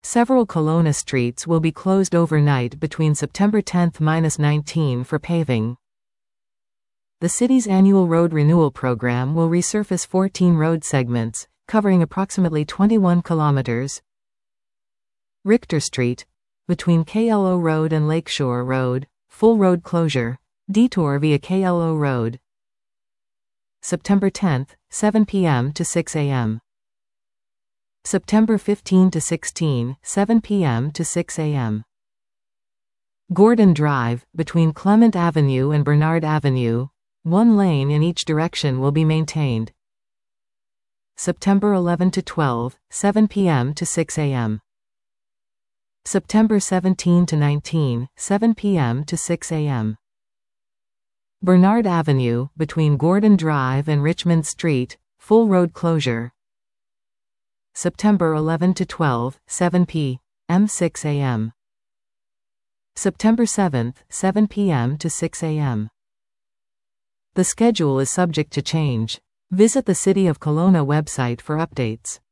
Several Kelowna streets will be closed overnight between September 10–19 for paving. The city's annual road renewal program will resurface 14 road segments, covering approximately 21 kilometers. Richter Street, between KLO Road and Lakeshore Road, full road closure, detour via KLO Road. September 10, 7 p.m. to 6 a.m. September 15 to 16, 7 p.m. to 6 a.m. Gordon Drive, between Clement Avenue and Bernard Avenue, one lane in each direction will be maintained. September 11 to 12, 7 p.m. to 6 a.m. September 17 to 19, 7 p.m. to 6 a.m. Bernard Avenue, between Gordon Drive and Richmond Street, full road closure. September 11 to 12, 7 p.m. 6 a.m. September 7th, 7 p.m. to 6 a.m. The schedule is subject to change. Visit the City of Kelowna website for updates.